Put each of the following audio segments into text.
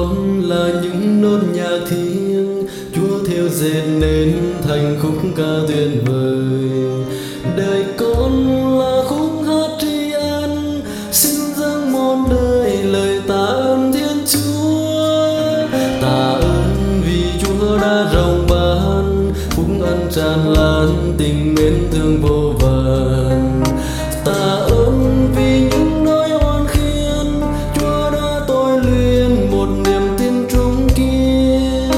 con là những nốt nhạc thiêng Chúa theo dệt nên thành khúc ca tuyệt vời. Đời con là khúc hát tri ân, xin dâng muôn đời lời tạ ơn Thiên Chúa. Tạ ơn vì Chúa đã rộng ban phúc ân tràn lan, tình mến thương vô vàn. Tạ ơn vì những nỗi oan khiên Chúa đã tôi luyện một niềm tin trung kiên.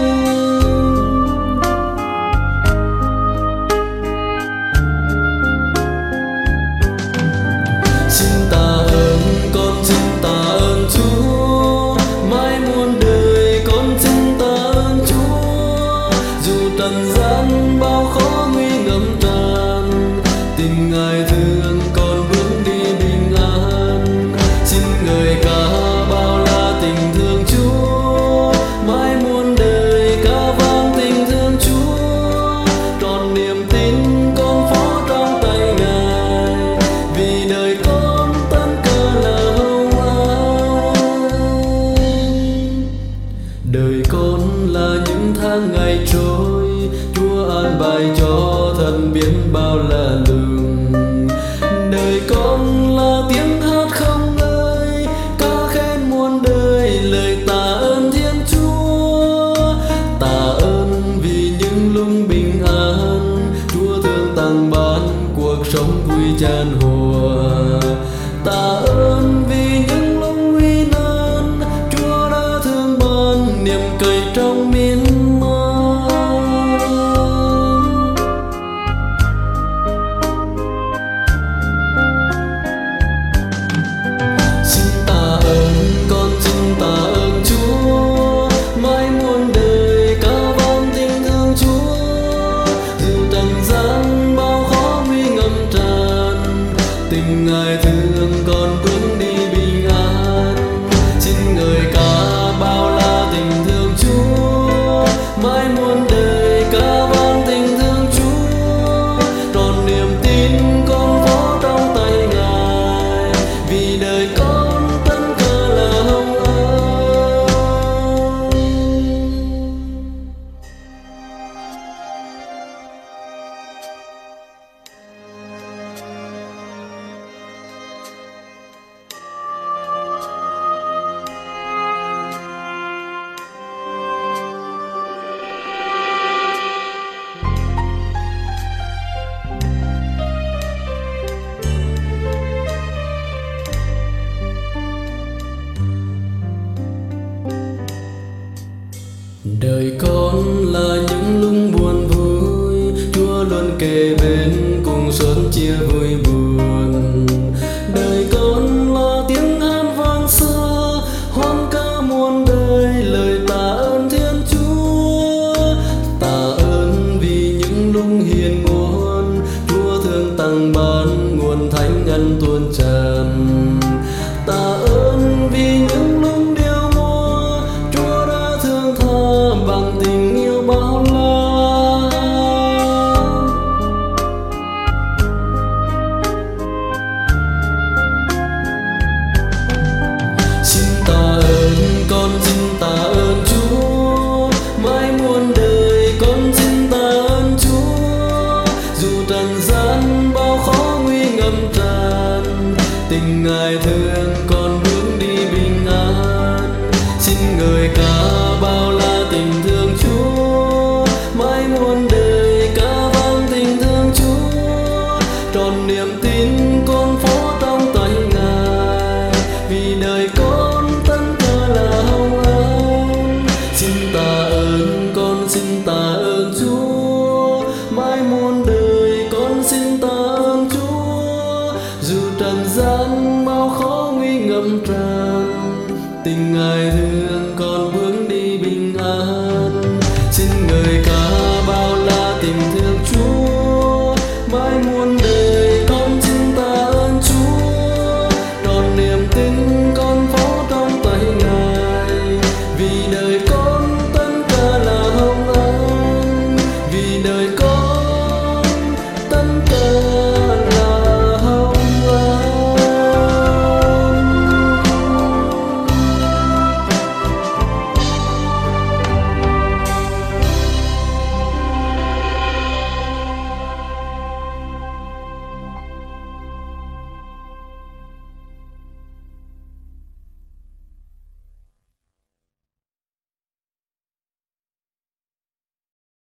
Xin tạ ơn con, xin tạ ơn Chúa, mãi muôn đời con xin tạ ơn Chúa. Dù trần gian bao khó nguy ngập tràn, tình Ngài thương con bước đi bình an. Xin ngợi ca bao la tình thương Chúa, mãi muôn đời ca vang tình thương Chúa. Trọn niềm tin con phó trong tay Ngài, vì đời con tất cả là hồng ân. Đời con là những tháng ngày trôi, Chúa an bài cho thân biết bao là lường. Đời con là tiếng hát không ngơi, ca khen muôn đời lời tạ ơn Thiên Chúa. Tạ ơn vì những lúc bình an, Chúa thương tặng ban cuộc sống vui tràn hòa. Tạ ơn vì những lúc nguy nan, Chúa đã thương ban niềm cậy trong miên man. Xin tạ ơn con, xin tạ ơn Chúa, mãi muôn đời ca vang tình thương Chúa. Dù trần gian bao khó nguy ngập tràn, tình Ngài thương con bước đi bình an. Xin ngợi ca bao la tình thương Chúa, mãi muôn đời ca vang tình thương Chúa. Trọn niềm tin con phó trong tay Ngài, vì đời con tất cả là hồng ân. Đời con là những lúc buồn vui, Chúa luôn kề bên cùng xuân chia vui buồn. Đời con là tiếng hát vang xa, hoan ca muôn đời lời tạ ơn Thiên Chúa. Tạ ơn vì những lúc hiền nguồn, Chúa thương tặng ban nguồn thánh ân tuôn tràn. Tạ ơn vì những lúc điêu mùa, Chúa đã thương tha bằng tình yêu bao la. Xin tạ ơn con, xin tạ ơn Chúa, mãi muôn đời con xin tạ ơn Chúa. Dù trần gian bao khó nguy ngập tràn, tình Ngài thương con bước đi bình an. Xin ngợi ca